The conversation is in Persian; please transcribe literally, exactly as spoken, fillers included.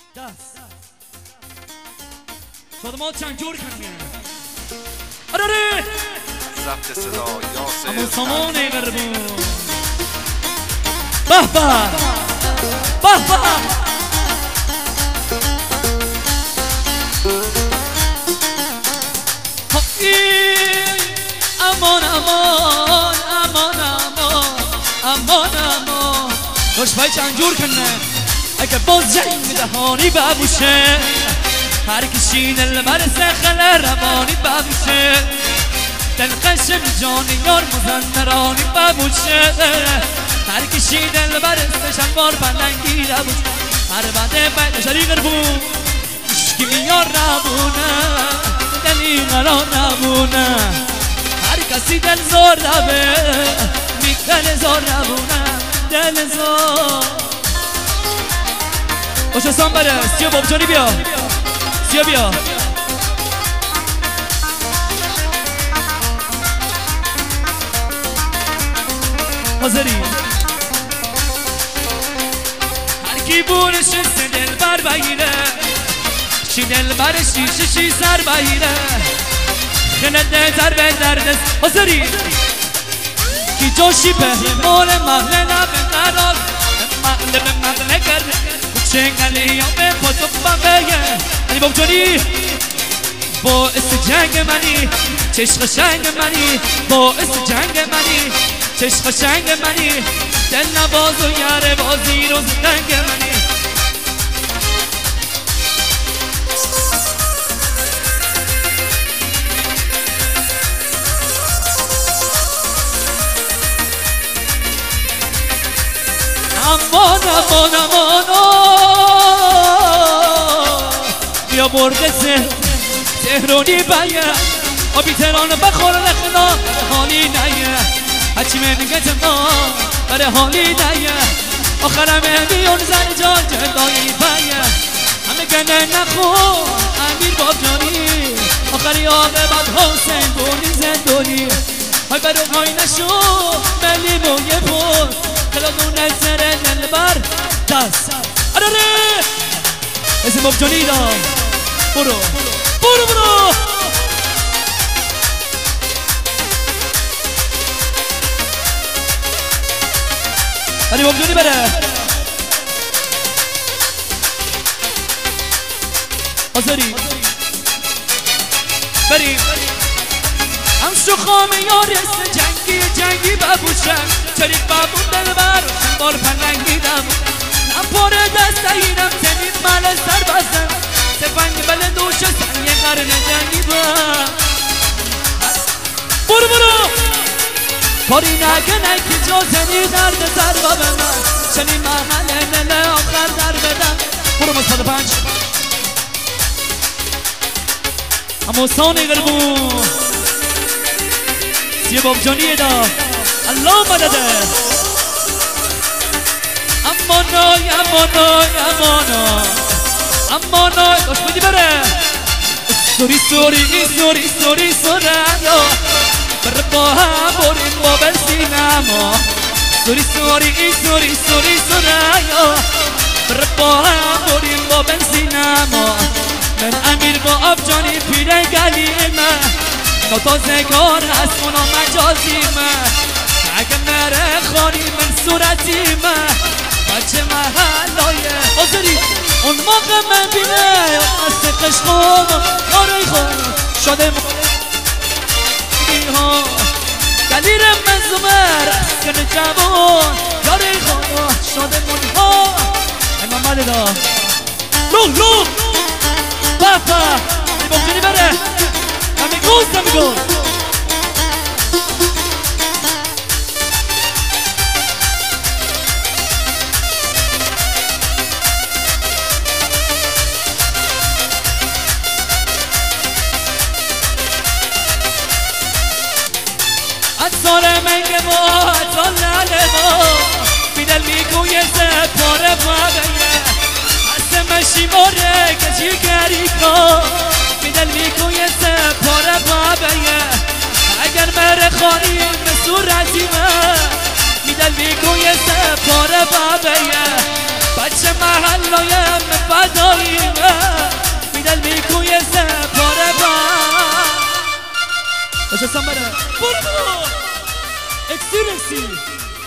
دست شادمان چند جور کنیم آره آره ضبط صدا یاسر اما سامان قربون به به به به امان امان امان امان امان امان داشت پای چند جور کنه اگه باز جنگ دهانی ببوشه هر کشی دل برسه خل روانی ببوشه دل قشم جانی یار مزندرانی ببوشه هر کشی دل برسه شلوار پلنگی ببوشه هر بده باید شریق ربون اشکی میار نبونه دلی قرار نبونه هر کسی دل زور دبه میکنه زور نبونه دل زور اوشستان بره سیا بابجانی بیا سیا بیا حاضری هر کی بونش سه دل بر بگیره شی دل برش شیشه شی سر بگیره خنده در به درد حاضری کی جوشی به مول محله نبه قرار محله به محله کرده چنگلی یا به پاتو بگه علی بابجانی باعث جنگ منی چشق شنگ منی باعث جنگ منی چشق شنگ منی دل نباز و یاره بازی روز دنگ منی امان امان امان بیا برده زهر زهرونی باید آبی تران بخور لخنا حالی نیه هچی منگت ما بره حالی نیه آخرم میون زن جان جدایی باید همه گنه نخو امیر بابجانی آخری آقه بد حسین دونی زندونی های برو های نشو ملی مویه بود خلادون سر دل بر دست آره آره اسم بابجانی دا برو برو برو علی بابجانی بره حاضری بریم هم شخام یارست جنگی جنگی ببوشم چریک بابون دل بر بار پرنگیدم نپاره دست اینم تنید مال سر بزن سفنگ بل دوش سن یه قرن جنگی با برو برو کاری نگه نکی جا زنی درد سر با به من چنی محل نل آخر در بدم برو مصد پنج اما سانی قربون سیه بابجانی دا الله مدده امانای امانای امانای امانای داشت بودی بره سوری سوری سوری سوری سوریا بره با هم بریم با بسینما سوری سوری سوری سوری سوریا بره با هم بریم با بسینما من امیر با بابجانی پیره گلیمه نتازگار هست اونا مجازیمه اگه مره خانی من صورتیمه بچه محلایه حاضری اون موقع من بینه از قشقوم کاری خون شده ها دلیر من زمر کنه جوان کاری خون شده من ها امام مالی دا لوح لوح بافا بابجانی بره Amigos, amigos. اتصال منگ ما اتصال ناله ما بیدل میگوی سپاره بابیه هست مشی ماره کشی گری کن بیدل میگوی سپاره بابیه اگر مره خانی به صورتی من بیدل میگوی سپاره بابیه بچه محلایم فداییمه میدل میکوی سپاره با باشه سن بره برو برو اکسیر اکسیر